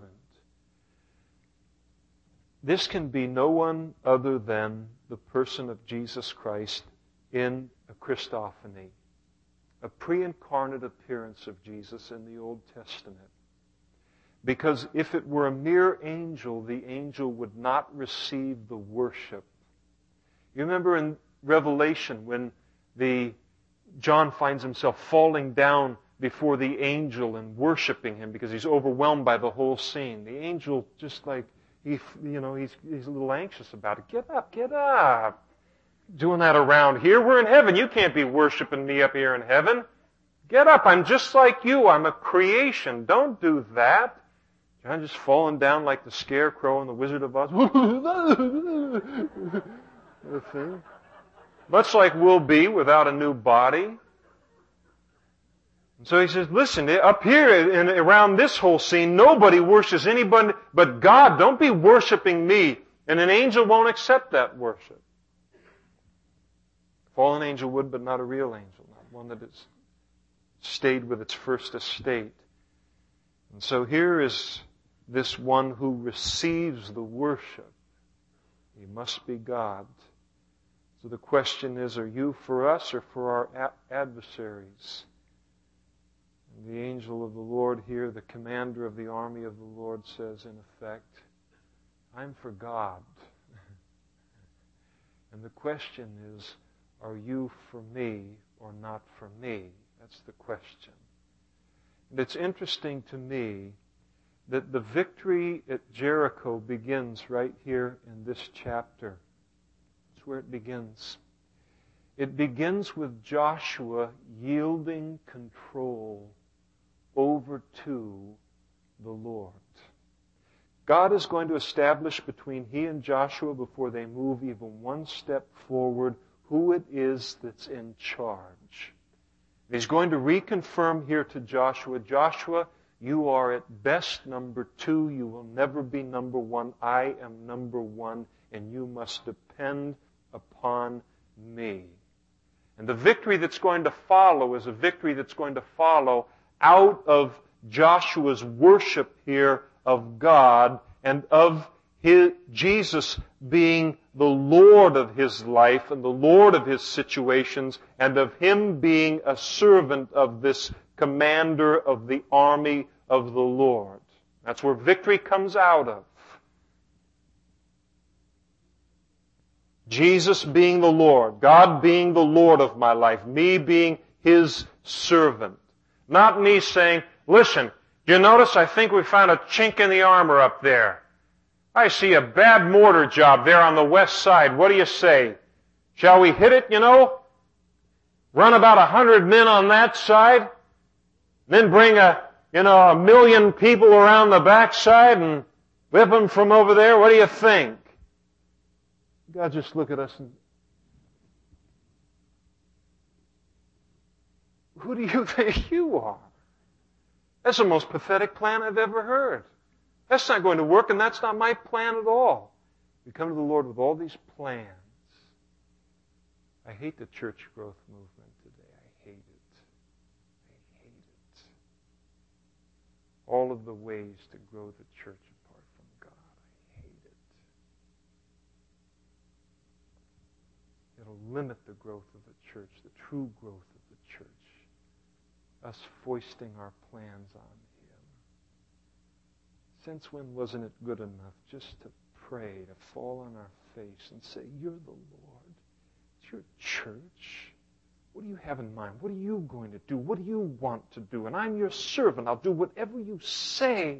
This can be no one other than the person of Jesus Christ in a Christophany. A pre-incarnate appearance of Jesus in the Old Testament. Because if it were a mere angel, the angel would not receive the worship. You remember in Revelation when the John finds himself falling down before the angel and worshiping him because he's overwhelmed by the whole scene. The angel just like, he, you know, he's, he's a little anxious about it. Get up, get up. Doing that around here. We're in heaven. You can't be worshiping me up here in heaven. Get up. I'm just like you. I'm a creation. Don't do that. John just falling down like the Scarecrow in the Wizard of Oz. Much like we'll be without a new body. And so he says, listen, up here and around this whole scene, nobody worships anybody but God. Don't be worshiping me. And an angel won't accept that worship. A fallen angel would, but not a real angel. Not one that has stayed with its first estate. And so here is this one who receives the worship. He must be God. So the question is, are you for us or for our adversaries? And the angel of the Lord here, the commander of the army of the Lord, says in effect, I'm for God. And the question is, are you for me or not for me? That's the question. And it's interesting to me that the victory at Jericho begins right here in this chapter. That's where it begins. It begins with Joshua yielding control over to the Lord. God is going to establish between he and Joshua, before they move even one step forward, who it is that's in charge. He's going to reconfirm here to Joshua, Joshua, you are at best number two. You will never be number one. I am number one, and you must depend upon me. And the victory that's going to follow is a victory that's going to follow out of Joshua's worship here of God and of his, Jesus being the Lord of his life and the Lord of his situations, and of him being a servant of this commander of the army of the Lord. That's where victory comes out of. Jesus being the Lord, God being the Lord of my life, me being his servant. Not me saying, listen, do you notice I think we found a chink in the armor up there? I see a bad mortar job there on the west side. What do you say? Shall we hit it, you know? Run about a hundred men on that side? Then bring a, you know, a million people around the backside and whip them from over there? What do you think? God just look at us and, who do you think you are? That's the most pathetic plan I've ever heard. That's not going to work, and that's not my plan at all. We come to the Lord with all these plans. I hate the church growth movement today. I hate it. I hate it. All of the ways to grow the church apart from God. I hate it. It'll limit the growth of the church, the true growth of the church. Us foisting our plans on Him. Since when wasn't it good enough just to pray, to fall on our face and say, you're the Lord. It's your church. What do you have in mind? What are you going to do? What do you want to do? And I'm your servant. I'll do whatever you say.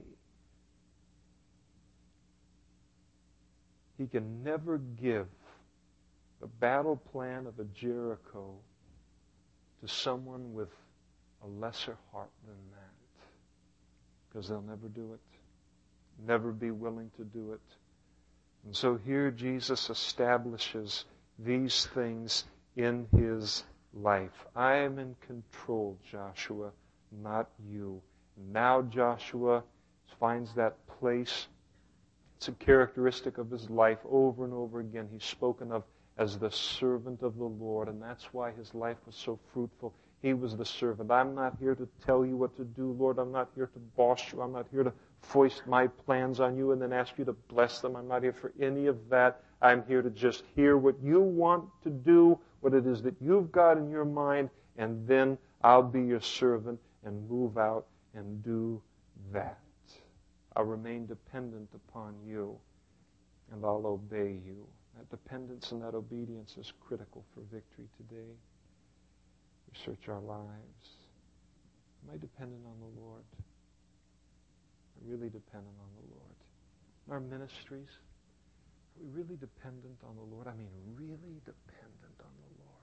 He can never give the battle plan of a Jericho to someone with a lesser heart than that. Because they'll never do it. Never be willing to do it. And so here Jesus establishes these things in His life. I am in control, Joshua, not you. Now Joshua finds that place. It's a characteristic of his life over and over again. He's spoken of as the servant of the Lord, and that's why his life was so fruitful. He was the servant. I'm not here to tell you what to do, Lord. I'm not here to boss you. I'm not here to foist my plans on you and then ask you to bless them. I'm not here for any of that. I'm here to just hear what you want to do, what it is that you've got in your mind, and then I'll be your servant and move out and do that. I'll remain dependent upon you, and I'll obey you. That dependence and that obedience is critical for victory today. We search our lives. Am I dependent on the Lord? I'm really dependent on the Lord. our ministries? Are we really dependent on the Lord? I mean, really dependent on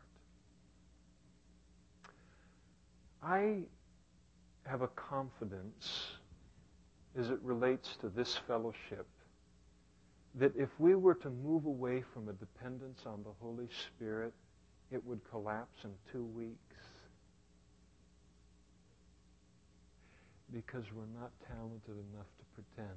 the Lord. I have a confidence as it relates to this fellowship that if we were to move away from a dependence on the Holy Spirit, it would collapse in two weeks. Because we're not talented enough to pretend.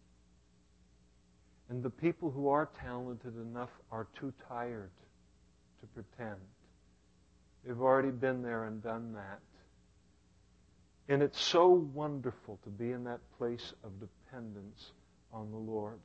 And the people who are talented enough are too tired to pretend. They've already been there and done that. And it's so wonderful to be in that place of dependence on the Lord.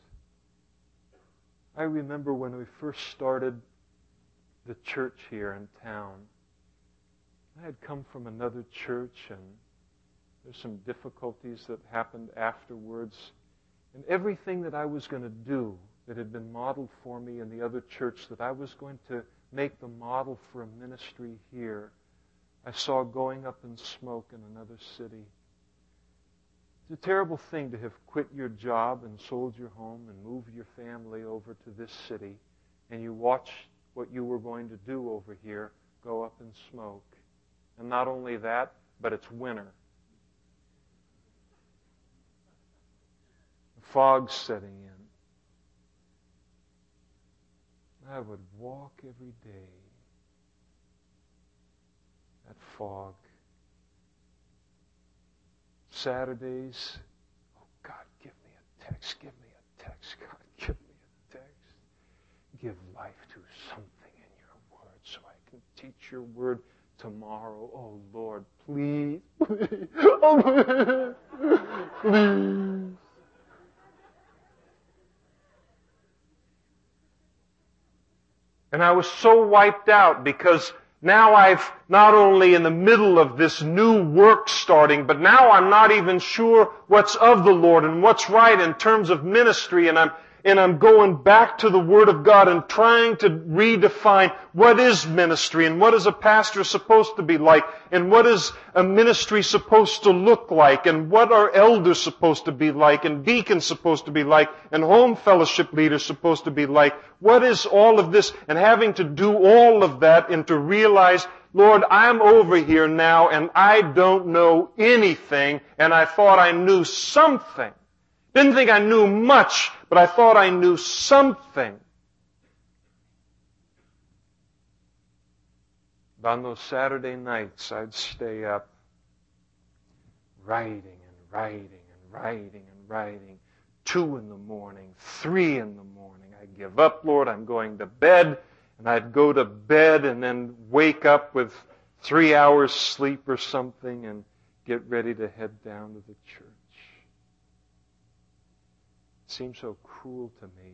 I remember when we first started the church here in town. I had come from another church, and there's some difficulties that happened afterwards. And everything that I was going to do that had been modeled for me in the other church, that I was going to make the model for a ministry here, I saw going up in smoke in another city. It's a terrible thing to have quit your job and sold your home and moved your family over to this city, and you watch what you were going to do over here go up in smoke. And not only that, but it's winter. The fog's setting in. I would walk every day. That fog. Saturdays, oh God, give me a text, give me a text, God, give me a text. Give life to something in your word so I can teach your word tomorrow. Oh Lord, please, please, oh, please. And I was so wiped out because now I've not only in the middle of this new work starting, but now I'm not even sure what's of the Lord and what's right in terms of ministry, and I'm and I'm going back to the Word of God and trying to redefine what is ministry and what is a pastor supposed to be like and what is a ministry supposed to look like and what are elders supposed to be like and deacons supposed to be like and home fellowship leaders supposed to be like. What is all of this? And having to do all of that and to realize, Lord, I'm over here now and I don't know anything, and I thought I knew something. Didn't think I knew much, but I thought I knew something. But on those Saturday nights, I'd stay up writing and writing and writing and writing. Two in the morning, three in the morning. I'd give up, Lord, I'm going to bed. And I'd go to bed and then wake up with three hours sleep or something and get ready to head down to the church. Seems so cruel to me.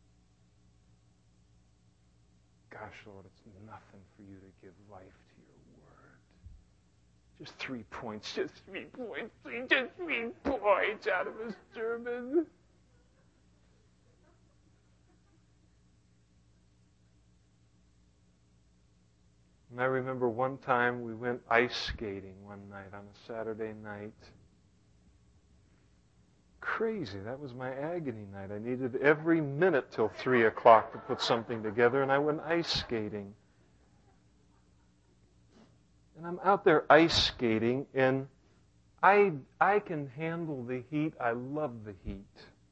Gosh, Lord, it's nothing for you to give life to your word. Just three points, just three points, just three points out of a sermon. And I remember one time we went ice skating one night on a Saturday night. Crazy. That was my agony night. I needed every minute till three o'clock to put something together, and I went ice skating. And I'm out there ice skating, and I I can handle the heat. I love the heat.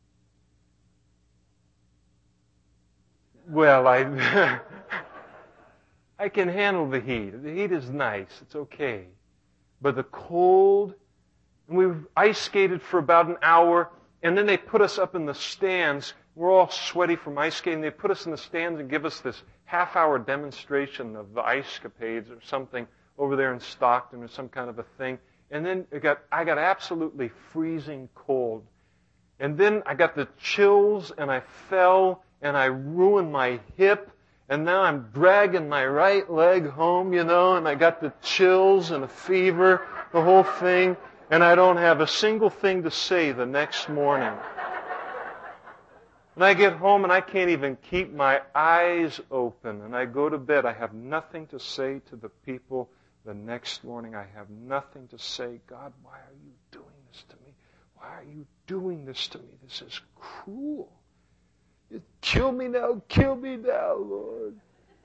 Well, I I can handle the heat. The heat is nice. It's okay. But the cold. And we ice skated for about an hour, and then they put us up in the stands. We're all sweaty from ice skating. They put us in the stands and give us this half-hour demonstration of the ice capades or something over there in Stockton or some kind of a thing. And then it got, I got absolutely freezing cold. And then I got the chills, and I fell, and I ruined my hip. And now I'm dragging my right leg home, you know, and I got the chills and the fever, the whole thing. And I don't have a single thing to say the next morning. And I get home and I can't even keep my eyes open. And I go to bed. I have nothing to say to the people the next morning. I have nothing to say. God, why are you doing this to me? Why why are you doing this to me? This is cruel. You kill me now, kill me now, Lord.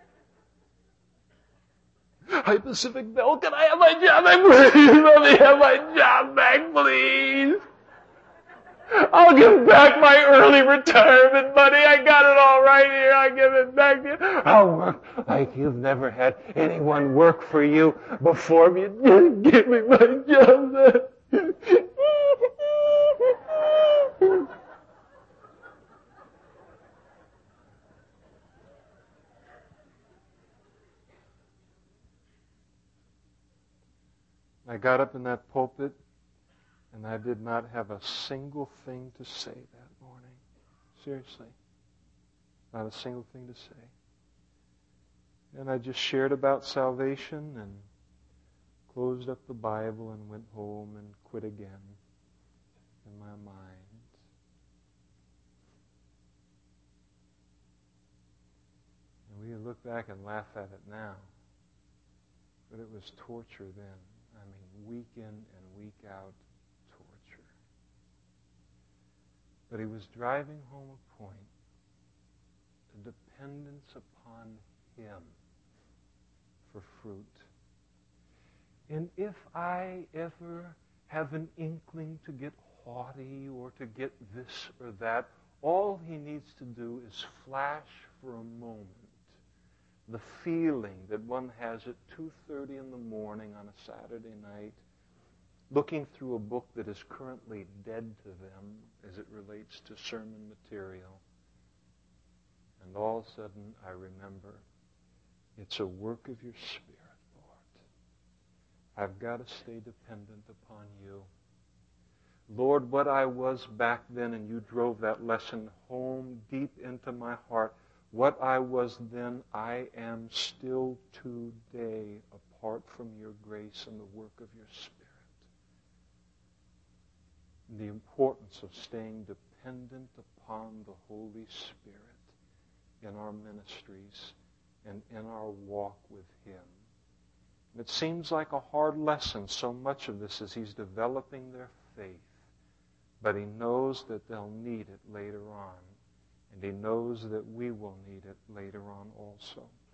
Hi, Pacific Bell, can I have my job back, please? Let me have my job back, please. I'll give back my early retirement money. I got it all right here. I'll give it back to you. I'll work like you've never had anyone work for you before me. Just give me my job back. I got up in that pulpit, and I did not have a single thing to say that morning. Seriously. Not a single thing to say. And I just shared about salvation and closed up the Bible and went home and quit again in my mind. And we look back and laugh at it now. But it was torture then. I mean, week in and week out torture. But he was driving home a point, a dependence upon him for fruit. And if I ever have an inkling to get haughty or to get this or that, all he needs to do is flash for a moment the feeling that one has at two thirty in the morning on a Saturday night, looking through a book that is currently dead to them as it relates to sermon material. And all of a sudden I remember, it's a work of your Spirit, Lord. I've got to stay dependent upon you. Lord, what I was back then, and you drove that lesson home deep into my heart, what I was then, I am still today apart from your grace and the work of your Spirit. The importance of staying dependent upon the Holy Spirit in our ministries and in our walk with Him. And it seems like a hard lesson, so much of this, as He's developing their faith. But He knows that they'll need it later on. And He knows that we will need it later on also.